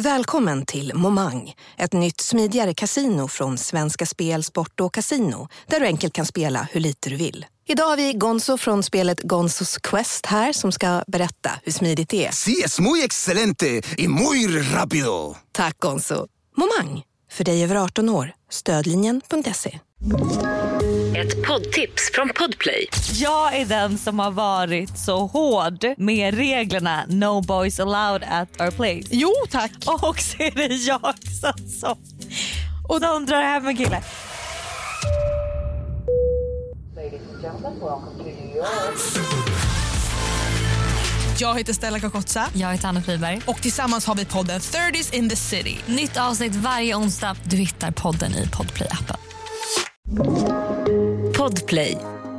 Välkommen till Momang, ett nytt smidigare kasino från Svenska Spel, Sport och Casino, där du enkelt kan spela hur lite du vill. Idag har vi Gonzo från spelet Gonzos Quest här som ska berätta hur smidigt det är. Sí, es muy excelente y muy rápido. Tack Gonzo. Momang, för dig över 18 år. Stödlinjen.se. Ett poddtips från Podplay. Jag är den som har varit så hård med reglerna No boys allowed at our place. Jo, tack. Och så är det jag som och de drar hem en kille. Jag heter Stella Kakotsa. Jag heter Anna Friberg. Och tillsammans har vi podden 30s in the City. Nytt avsnitt varje onsdag. Du hittar podden i Podplay-appen. Podplay.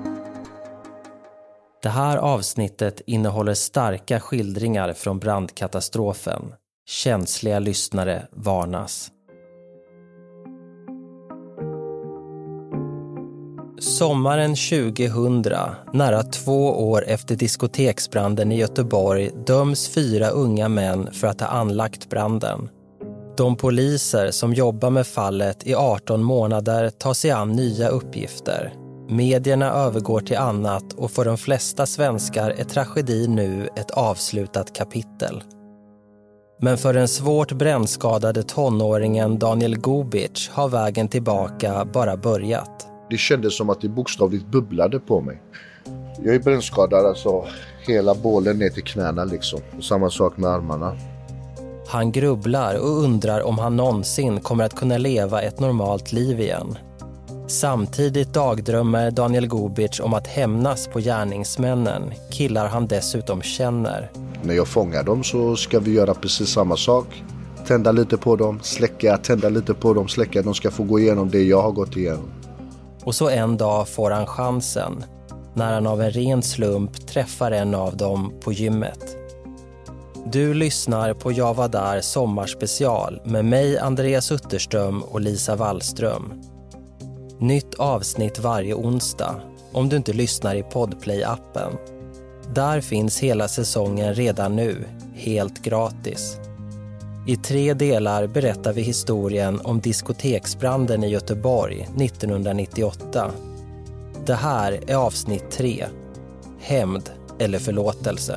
Det här avsnittet innehåller starka skildringar från brandkatastrofen. Känsliga lyssnare varnas. Sommaren 2000, nära 2 år efter diskoteksbranden i Göteborg, döms 4 unga män för att ha anlagt branden. De poliser som jobbar med fallet i 18 månader tar sig an nya uppgifter. Medierna övergår till annat och för de flesta svenskar är tragedi nu ett avslutat kapitel. Men för den svårt brännskadade tonåringen Daniel Gubic har vägen tillbaka bara börjat. Det kändes som att det bokstavligt bubblade på mig. Jag är brännskadad, alltså hela bålen ner till knäna liksom. Och samma sak med armarna. Han grubblar och undrar om han någonsin kommer att kunna leva ett normalt liv igen. Samtidigt dagdrömmer Daniel Gubic om att hämnas på gärningsmännen, killar han dessutom känner. När jag fångar dem så ska vi göra precis samma sak. Tända lite på dem, släcka, tända lite på dem, släcka. De ska få gå igenom det jag har gått igenom. Och så en dag får han chansen, när han av en ren slump träffar en av dem på gymmet. Du lyssnar på Jag var där sommarspecial med mig Andreas Utterström och Lisa Wallström. Nytt avsnitt varje onsdag om du inte lyssnar i Podplay-appen. Där finns hela säsongen redan nu, helt gratis. I 3 delar berättar vi historien om diskoteksbranden i Göteborg 1998. Det här är avsnitt 3. Hämnd eller förlåtelse.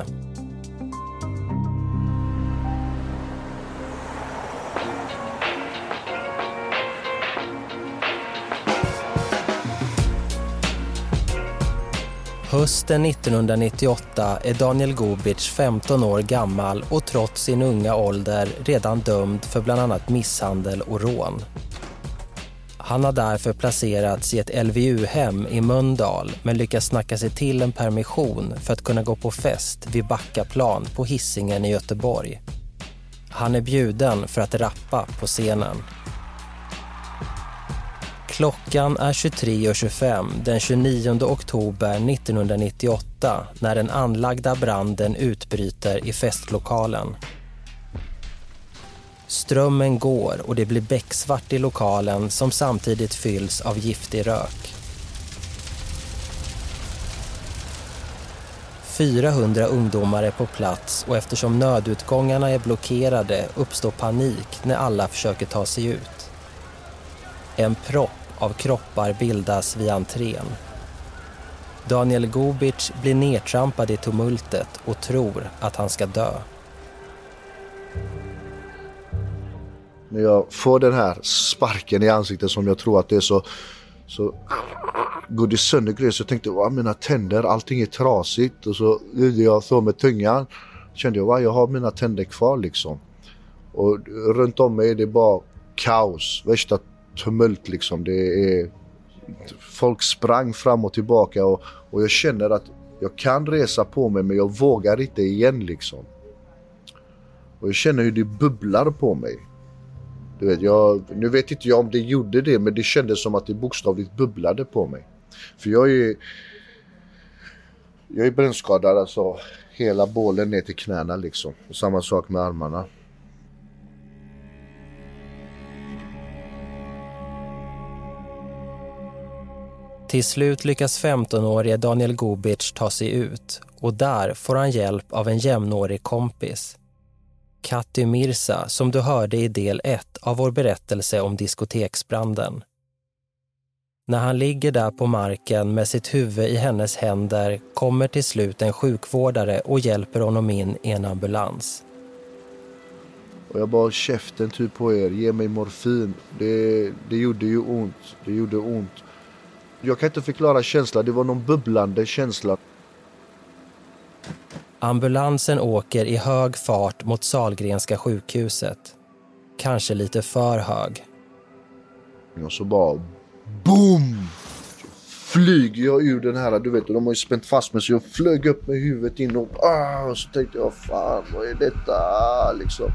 Hösten 1998 är Daniel Gubic 15 år gammal och trots sin unga ålder redan dömd för bland annat misshandel och rån. Han har därför placerats i ett LVU-hem i Mölndal men lyckas snacka sig till en permission för att kunna gå på fest vid Backaplan på Hisingen i Göteborg. Han är bjuden för att rappa på scenen. Klockan är 23:25 den 29 oktober 1998 när den anlagda branden utbryter i festlokalen. Strömmen går och det blir becksvart i lokalen som samtidigt fylls av giftig rök. 400 ungdomar är på plats och eftersom nödutgångarna är blockerade uppstår panik när alla försöker ta sig ut. En propp av kroppar bildas vid entrén. Daniel Gubic blir nedtrampad i tumultet och tror att han ska dö. När jag får den här sparken i ansiktet som jag tror att det är så går det sönder grejer, så jag tänkte, mina tänder, allting är trasigt, och så gjorde jag så med tungan, kände jag har mina tänder kvar liksom. Och runt om mig är det bara kaos, värsta tumult liksom. Det är folk sprang fram och tillbaka och jag känner att jag kan resa på mig men jag vågar inte igen liksom. Och jag känner hur det bubblar på mig. Du vet, nu vet inte jag om det gjorde det, men det kändes som att det bokstavligt bubblade på mig. För jag är brännskadad, alltså hela bålen ner till knäna liksom. Och samma sak med armarna. Till slut lyckas 15-åriga Daniel Gubic ta sig ut och där får han hjälp av en jämnårig kompis. Katty Mirza som du hörde i del 1 av vår berättelse om diskoteksbranden. När han ligger där på marken med sitt huvud i hennes händer kommer till slut en sjukvårdare och hjälper honom in i en ambulans. Och jag bara, käften typ på er, ge mig morfin. Det gjorde ju ont, det gjorde ont. Jag kan inte förklara känslan, det var någon bubblande känsla. Ambulansen åker i hög fart mot Sahlgrenska sjukhuset. Kanske lite för hög. Och så bara, boom! Flyger jag ur den här, du vet, och de har ju spänt fast mig så jag flög upp med huvudet in och så tänkte jag, fan, vad är detta liksom?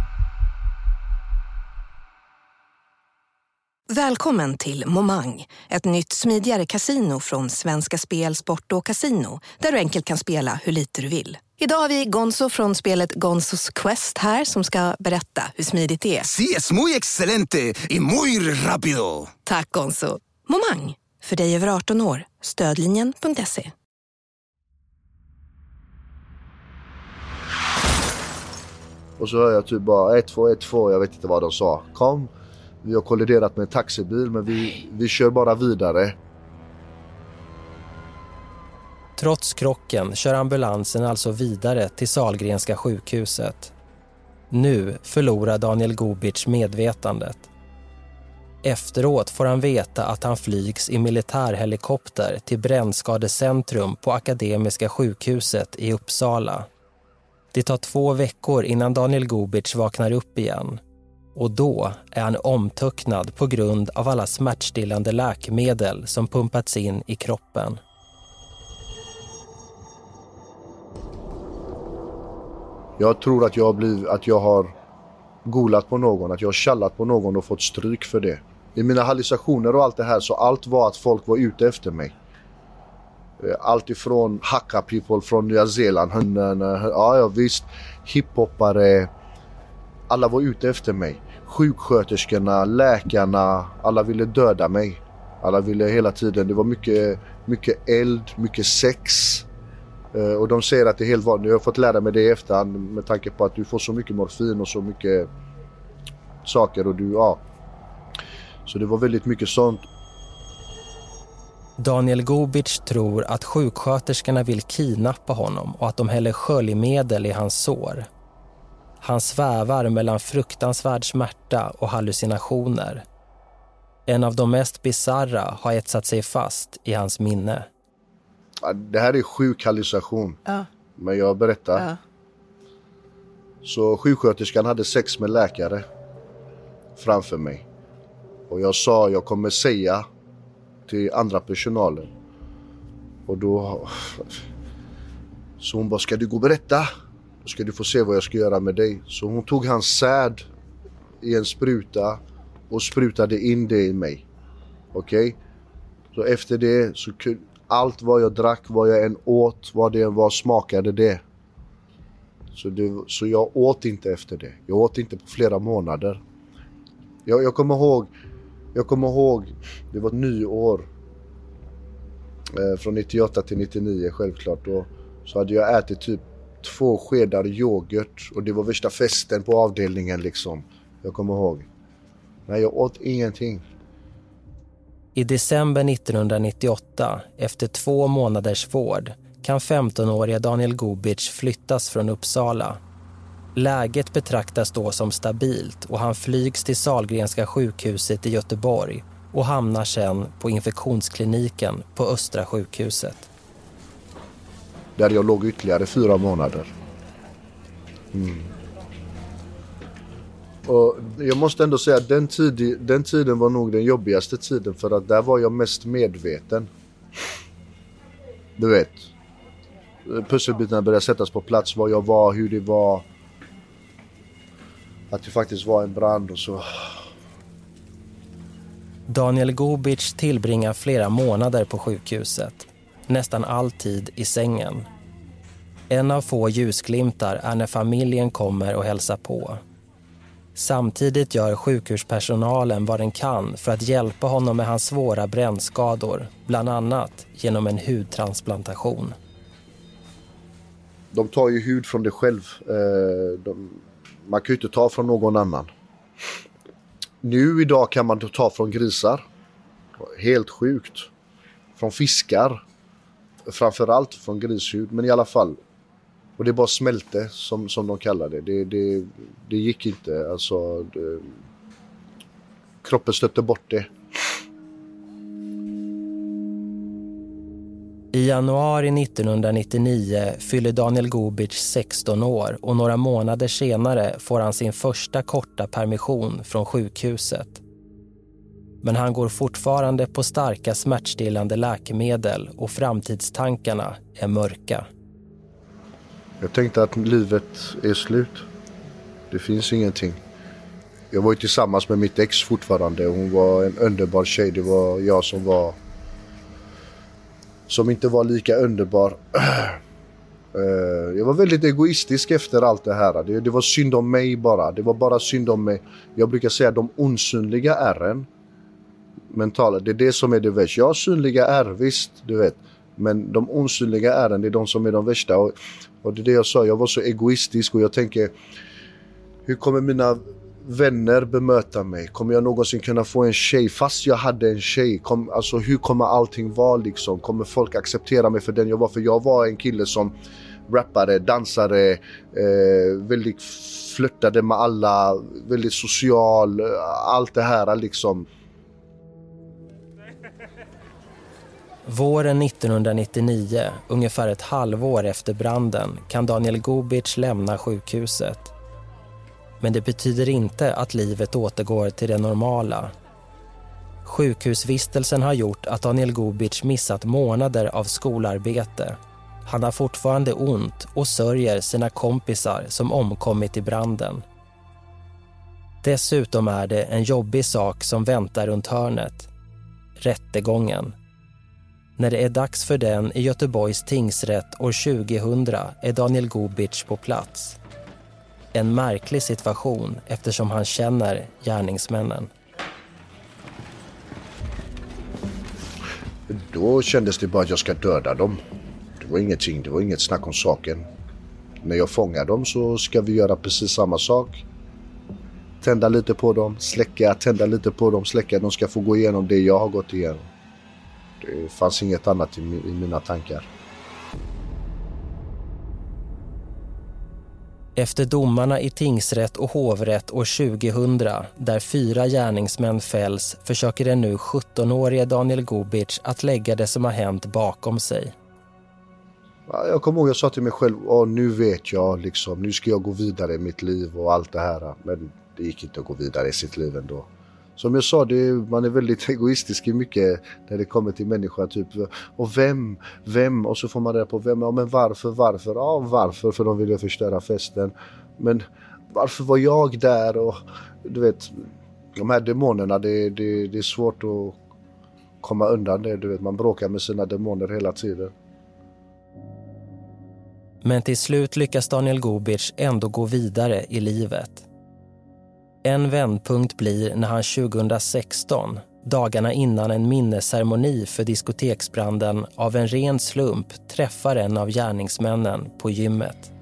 Välkommen till Momang, ett nytt smidigare kasino från Svenska Spel, Sport och Casino, där du enkelt kan spela hur lite du vill. Idag har vi Gonzo från spelet Gonzos Quest här som ska berätta hur smidigt det är. Sí, es muy excelente y muy rápido. Tack Gonzo. Momang, för dig över 18 år. Stödlinjen.se. Och så hör jag typ bara 1-2, jag vet inte vad de sa. Kom, vi har kolliderat med en taxibil men vi kör bara vidare. Trots krocken kör ambulansen alltså vidare till Sahlgrenska sjukhuset. Nu förlorar Daniel Gobic medvetandet. Efteråt får han veta att han flygs i militärhelikopter till brännskadecentrum på Akademiska sjukhuset i Uppsala. Det tar 2 veckor innan Daniel Gobic vaknar upp igen. Och då är han omtöcknad på grund av alla smärtstillande läkemedel som pumpats in i kroppen. Jag tror att jag har golat på någon, att jag har kallat på någon och fått stryk för det. I mina hallucinationer och allt det här så allt var att folk var ute efter mig. Allt ifrån hacka people från Nya Zeeland, ja visst, hiphoppare, alla var ute efter mig. Sjuksköterskorna, läkarna, alla ville döda mig. Alla ville hela tiden, det var mycket eld, mycket sex. Och de säger att det är helt vanligt. Jag har fått lära mig det i efterhand med tanke på att du får så mycket morfin och så mycket saker och Så det var väldigt mycket sånt. Daniel Gobic tror att sjuksköterskorna vill kidnappa honom och att de häller sköljmedel i hans sår. Han svävar mellan fruktansvärd smärta och hallucinationer. En av de mest bizarra har etsat sig fast i hans minne. Det här är sjuk hallucination. Ja. Men jag berättar. Ja. Så sjuksköterskan hade sex med läkare framför mig. Och jag sa, jag kommer säga till andra personalen. Och då... Så hon bara, ska du gå och berätta? Då ska du få se vad jag ska göra med dig. Så hon tog hans säd i en spruta och sprutade in det i mig. Okej? Så efter det så... Allt vad jag drack, vad jag än åt, vad det än var, smakade det. Så jag åt inte efter det. Jag åt inte på flera månader. Jag kommer ihåg, det var ett nyår. Från 98 till 99 självklart. Och så hade jag ätit typ 2 skedar yoghurt. Och det var värsta festen på avdelningen liksom. Jag kommer ihåg. Nej, jag åt ingenting. I december 1998, efter 2 månaders vård, kan 15-åriga Daniel Gobic flyttas från Uppsala. Läget betraktas då som stabilt och han flygs till Sahlgrenska sjukhuset i Göteborg och hamnar sedan på infektionskliniken på Östra sjukhuset. Där jag låg ytterligare 4 månader. Och jag måste ändå säga att den tiden var nog den jobbigaste tiden för att där var jag mest medveten. Du vet, pusselbitarna började sättas på plats, vad jag var, hur det var. Att det faktiskt var en brand och så. Daniel Gobic tillbringar flera månader på sjukhuset. Nästan alltid i sängen. En av få ljusglimtar är när familjen kommer och hälsar på. Samtidigt gör sjukhuspersonalen vad den kan för att hjälpa honom med hans svåra brännskador, bland annat genom en hudtransplantation. De tar ju hud från dig själv. Man kan ju inte ta från någon annan. Nu idag kan man ta från grisar. Helt sjukt. Från fiskar. Framförallt från grishud. Men i alla fall. Och det bara smälte som de kallar det. Det gick inte. Alltså, kroppen stötte bort det. I januari 1999 fyller Daniel Gubic 16 år och några månader senare får han sin första korta permission från sjukhuset. Men han går fortfarande på starka smärtstillande läkemedel och framtidstankarna är mörka. Jag tänkte att livet är slut. Det finns ingenting. Jag var ju tillsammans med mitt ex fortfarande. Hon var en underbar tjej. Det var jag som inte var lika underbar. Jag var väldigt egoistisk efter allt det här. Det var synd om mig bara. Det var bara synd om mig. Jag brukar säga de osynliga ärren. Mentala, det är det som är det värsta. Jag har synliga ärr, visst, du vet. Men de osynliga ärren, det är de som är de värsta. Och det är det jag sa, jag var så egoistisk och jag tänker, hur kommer mina vänner bemöta mig? Kommer jag någonsin kunna få en tjej fast jag hade en tjej? Alltså hur kommer allting vara liksom? Kommer folk acceptera mig för den jag var? För jag var en kille som rappade, dansade, väldigt flörtade med alla, väldigt social, allt det här liksom. Våren 1999, ungefär ett halvår efter branden, kan Daniel Gubic lämna sjukhuset. Men det betyder inte att livet återgår till det normala. Sjukhusvistelsen har gjort att Daniel Gubic missat månader av skolarbete. Han har fortfarande ont och sörjer sina kompisar som omkommit i branden. Dessutom är det en jobbig sak som väntar runt hörnet. Rättegången. När det är dags för den i Göteborgs tingsrätt år 2000 är Daniel Gubic på plats. En märklig situation eftersom han känner gärningsmännen. Då kändes det bara att jag ska döda dem. Det var ingenting, det var inget snack om saken. När jag fångar dem så ska vi göra precis samma sak. Tända lite på dem, släcka, tända lite på dem, släcka. De ska få gå igenom det jag har gått igenom. Det fanns inget annat i mina tankar. Efter domarna i tingsrätt och hovrätt år 2000, där 4 gärningsmän fälls, försöker den nu 17-årige Daniel Gubic att lägga det som har hänt bakom sig. Jag kommer ihåg, jag sa till mig själv, nu vet jag liksom, nu ska jag gå vidare i mitt liv och allt det här. Men det gick inte att gå vidare i sitt liv ändå. Som jag sa, man är väldigt egoistisk i mycket när det kommer till människor. Typ, och vem? Och så får man reda på vem. Ja, men varför? Ja, varför? För de ville förstöra festen. Men varför var jag där? Och du vet, de här demonerna, det är svårt att komma undan det. Du vet, man bråkar med sina demoner hela tiden. Men till slut lyckas Daniel Gubic ändå gå vidare i livet. En vändpunkt blir när han 2016, dagarna innan en minnesceremoni för diskoteksbranden, av en ren slump träffar en av gärningsmännen på gymmet.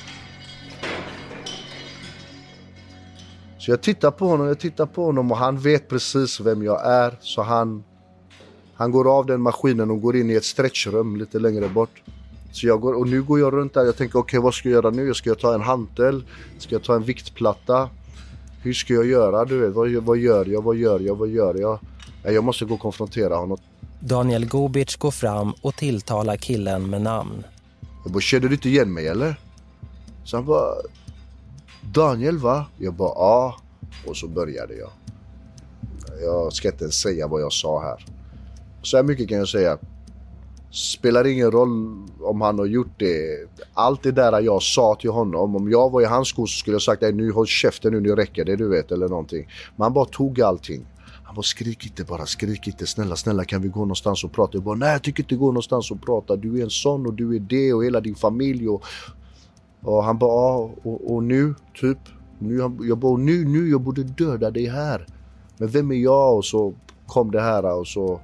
Så jag tittar på honom och han vet precis vem jag är. Så han går av den maskinen och går in i ett stretchrum lite längre bort. Så nu går jag runt där. Jag tänker, okej, vad ska jag göra nu? Ska jag ta en hantel? Ska jag ta en viktplatta? Hur ska jag göra? Du vet, vad gör jag? Jag måste gå och konfrontera honom. Daniel Gubic går fram och tilltalar killen med namn. Jag bara, känner du inte igen mig eller? Så han bara, Daniel va? Jag bara, ja. Och så började jag. Jag ska inte ens säga vad jag sa här. Så här mycket kan jag säga. Spelar ingen roll om han har gjort det. Allt det där jag sa till honom, om jag var i hans skor så skulle jag sagt, nu håll käften nu räcker det, du vet, eller någonting. Men han bara tog allting. Han bara, skrik inte, snälla kan vi gå någonstans och prata? Jag bara, nej jag tycker inte gå någonstans och prata. Du är en sån och du är det och hela din familj. Och han bara, och nu typ. Jag bara, nu jag borde döda dig här. Men vem är jag? Och så kom det här och så.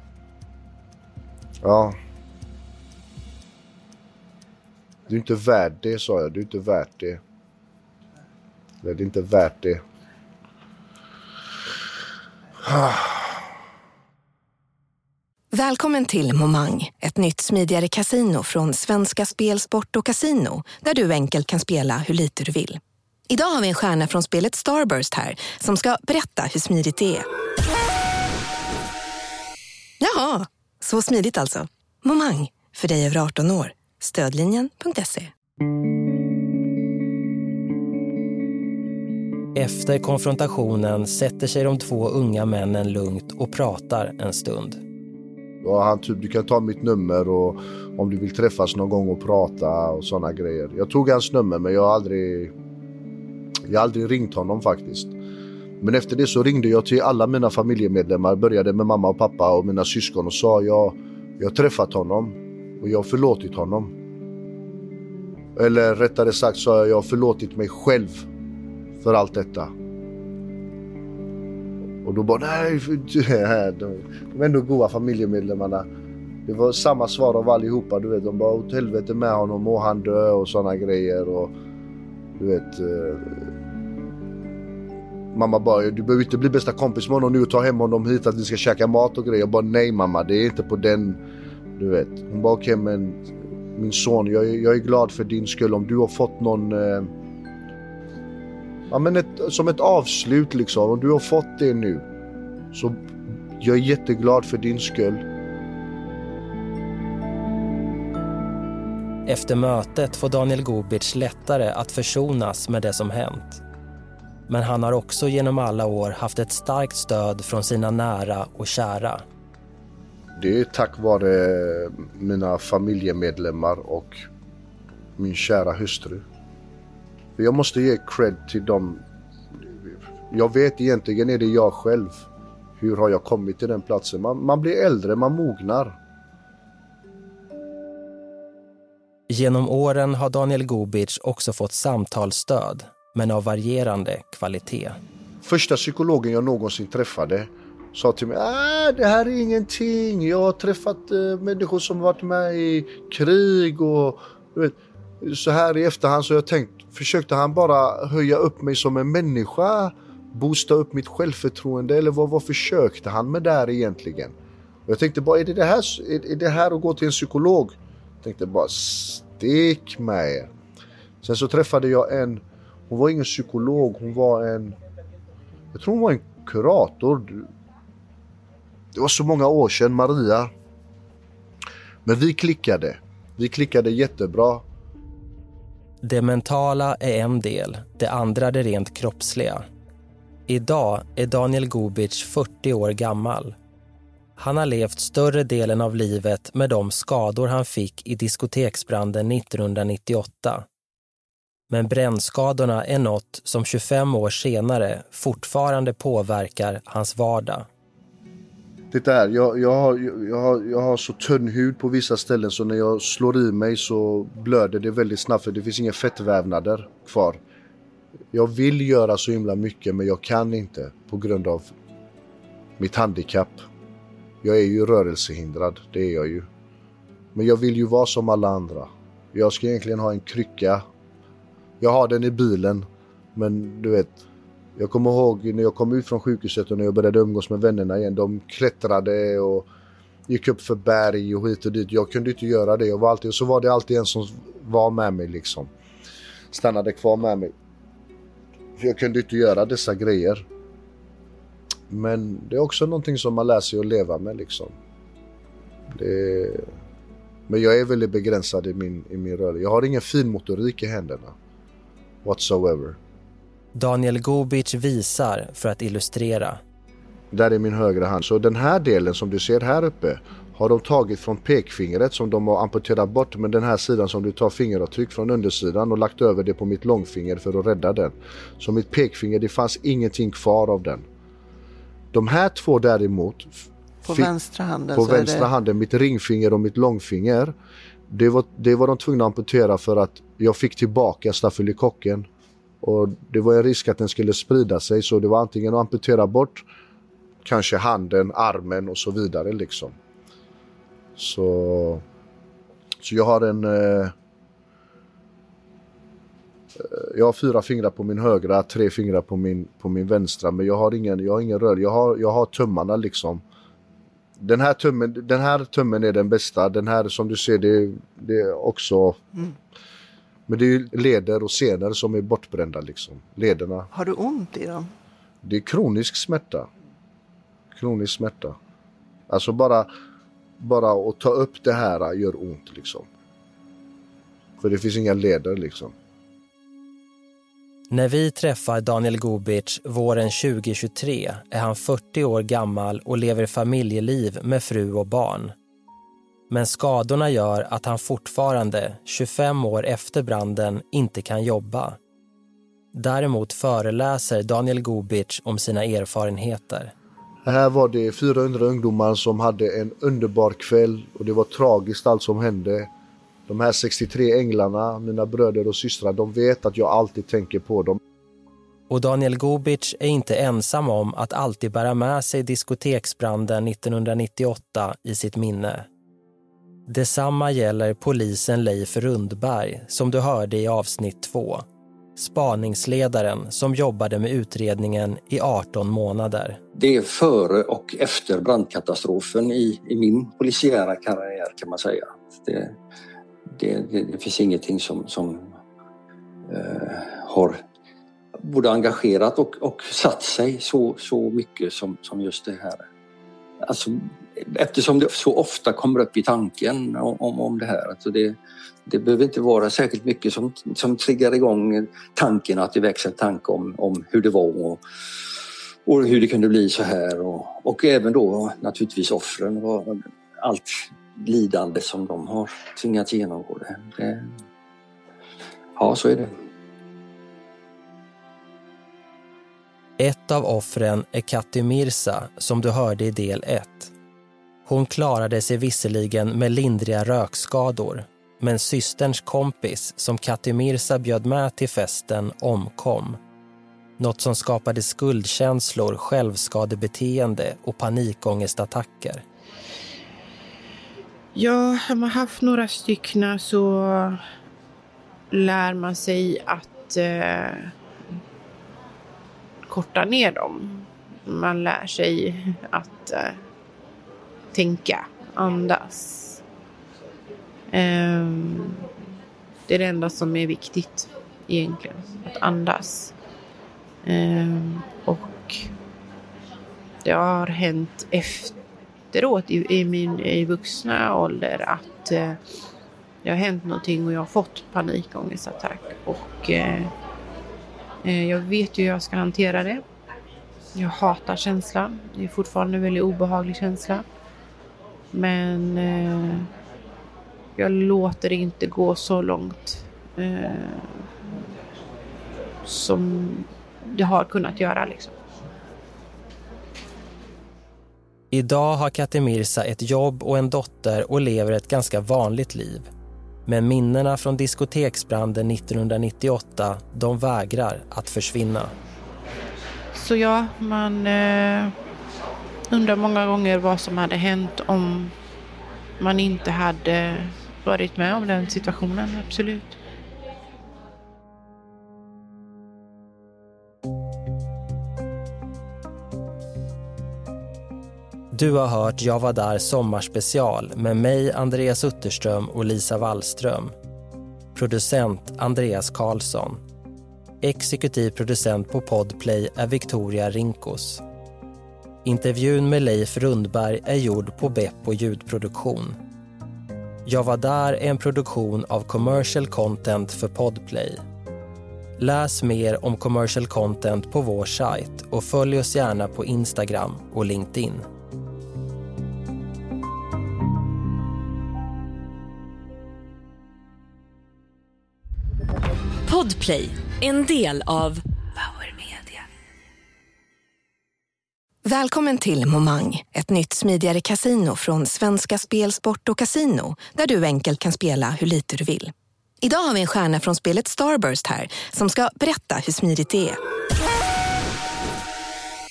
Ja. Du är inte värd det, sa jag. Du är inte värt det. Det är inte värt det. Välkommen till Momang, ett nytt smidigare kasino från Svenska Spel, Sport och Casino, där du enkelt kan spela hur lite du vill. Idag har vi en stjärna från spelet Starburst här som ska berätta hur smidigt det är. Jaha, så smidigt alltså. Momang, för dig över 18 år. Stödlinjen.se. Efter konfrontationen sätter sig de två unga männen lugnt och pratar en stund. Och han typ, du kan ta mitt nummer och om du vill träffas någon gång och prata och sådana grejer. Jag tog hans nummer, men jag har aldrig ringt honom faktiskt. Men efter det så ringde jag till alla mina familjemedlemmar, började med mamma och pappa och mina syskon och sa jag har träffat honom och jag har förlåtit honom. Eller rättare sagt så jag har förlåtit mig själv för allt detta. Och då bara, nej, de var ändå goda familjemedlemmarna. Det var samma svar av allihopa, du vet. De bara, åt helvete med honom, må han dö och sådana grejer. Och du vet, mamma bara, du behöver inte bli bästa kompis med honom nu och ta hem honom hit att vi ska käka mat och grejer. Jag bara, nej mamma, det är inte på den, du vet. Hon bara, okej, men min son, jag är glad för din skull. Om du har fått någon... Ja, men som ett avslut liksom. Om du har fått det nu, så jag är jätteglad för din skull. Efter mötet får Daniel Gobic lättare att försonas med det som hänt. Men han har också genom alla år haft ett starkt stöd från sina nära och kära. Det är tack vare mina familjemedlemmar och min kära hustru. Jag måste ge cred till dem. Jag vet egentligen är det jag själv. Hur har jag kommit till den platsen? Man blir äldre, man mognar. Genom åren har Daniel Gobic också fått samtalsstöd, men av varierande kvalitet. Första psykologen jag någonsin träffade sa till mig, det här är ingenting. Jag har träffat människor som varit med i krig och du vet, så här i efterhand så har jag tänkt, försökte han bara höja upp mig som en människa, boosta upp mitt självförtroende, eller vad försökte han med där egentligen? Och jag tänkte bara, är det här att gå till en psykolog? Jag tänkte bara, stek med er. Sen så träffade jag hon var ingen psykolog, jag tror hon var en kurator. Det var så många år sedan, Maria. Men vi klickade jättebra. Det mentala är en del, det andra det rent kroppsliga. Idag är Daniel Gobic 40 år gammal. Han har levt större delen av livet med de skador han fick i diskoteksbranden 1998. Men brännskadorna är något som 25 år senare fortfarande påverkar hans vardag. Titta här, jag har så tunn hud på vissa ställen så när jag slår i mig så blöder det väldigt snabbt för det finns inga fettvävnader kvar. Jag vill göra så himla mycket men jag kan inte på grund av mitt handikapp. Jag är ju rörelsehindrad, det är jag ju. Men jag vill ju vara som alla andra. Jag ska egentligen ha en krycka. Jag har den i bilen, men du vet... Jag kommer ihåg när jag kom ut från sjukhuset och när jag började umgås med vännerna igen. De klättrade och gick upp för berg och hit och dit. Jag kunde inte göra det. Och så var det alltid en som var med mig liksom. Stannade kvar med mig. För jag kunde inte göra dessa grejer. Men det är också någonting som man lär sig att leva med liksom. Men jag är väldigt begränsad i min rörelse. Jag har ingen fin motorik i händerna. Whatsoever. Daniel Gobic visar för att illustrera. Där är min högra hand. Så den här delen som du ser här uppe har de tagit från pekfingret som de har amputerat bort. Men den här sidan som du tar fingeravtryck från undersidan och lagt över det på mitt långfinger för att rädda den. Så mitt pekfinger, det fanns ingenting kvar av den. De här två däremot... På vänstra handen? På vänstra handen, mitt ringfinger och mitt långfinger. Det var de tvungna att amputera för att jag fick tillbaka stafylokocken. Och det var en risk att den skulle sprida sig, så det var antingen att amputera bort kanske handen, armen och så vidare liksom. Så jag har Jag har 4 fingrar på min högra, 3 fingrar på min vänstra, men jag har ingen rör. Jag har tummarna liksom. Den här tummen är den bästa. Den här som du ser, det är också... Men det är ju leder och senor som är bortbrända liksom. Lederna. Har du ont i dem? Det är kronisk smärta. Alltså bara att ta upp det här gör ont liksom. För det finns inga leder liksom. När vi träffar Daniel Gubic våren 2023 är han 40 år gammal och lever familjeliv med fru och barn. Men skadorna gör att han fortfarande, 25 år efter branden, inte kan jobba. Däremot föreläser Daniel Gubic om sina erfarenheter. Här var det 400 ungdomar som hade en underbar kväll och det var tragiskt allt som hände. De här 63 änglarna, mina bröder och systrar, de vet att jag alltid tänker på dem. Och Daniel Gubic är inte ensam om att alltid bära med sig diskoteksbranden 1998 i sitt minne. Detsamma gäller polisen Leif Rundberg, som du hörde i avsnitt 2. Spaningsledaren som jobbade med utredningen i 18 månader. Det är före och efter brandkatastrofen i min polisiära karriär kan man säga. Det finns ingenting som har både engagerat och satt sig så mycket som just det här. Alltså, eftersom det så ofta kommer upp i tanken om det här. Alltså det behöver inte vara särskilt mycket som triggar igång tanken, att det växer en tanke om hur det var och hur det kunde bli så här. Och även då naturligtvis offren och allt lidande som de har tvingats genomgå. Ja, så är det. Ett av offren är Katti Mirza, som du hörde i del 1. Hon klarade sig visserligen med lindriga rökskador, men systerns kompis som Katti Mirza bjöd med till festen omkom. Något som skapade skuldkänslor, självskadebeteende och panikångestattacker. Ja, har man haft några stycken så lär man sig att korta ner dem. Man lär sig att tänka, andas. Det är det enda som är viktigt egentligen, att andas. Och det har hänt efteråt i vuxna ålder att det har hänt någonting och jag har fått panikångestattack. Och jag vet ju hur jag ska hantera det. Jag hatar känslan. Det är fortfarande en väldigt obehaglig känsla. Men jag låter det inte gå så långt som det har kunnat göra liksom. Idag har Katti Mirza ett jobb och en dotter och lever ett ganska vanligt liv. Men minnena från diskoteksbranden 1998, de vägrar att försvinna. Så ja, man undrar många gånger vad som hade hänt om man inte hade varit med om den situationen, absolut. Du har hört Jag var där sommarspecial med mig, Andreas Utterström och Lisa Wallström. Producent Andreas Karlsson. Exekutiv producent på Podplay är Victoria Rinkos. Intervjun med Leif Rundberg är gjord på Beppo ljudproduktion. Jag var där är en produktion av commercial content för Podplay. Läs mer om commercial content på vår sajt och följ oss gärna på Instagram och LinkedIn. Podplay, en del av Power Media. Välkommen till Momang, ett nytt smidigare kasino från Svenska Spel, Sport och Casino, där du enkelt kan spela hur lite du vill. Idag har vi en stjärna från spelet Starburst här som ska berätta hur smidigt det är.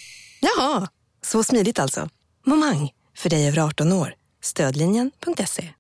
Jaha, så smidigt alltså. Momang, för dig över 18 år. Stödlinjen.se.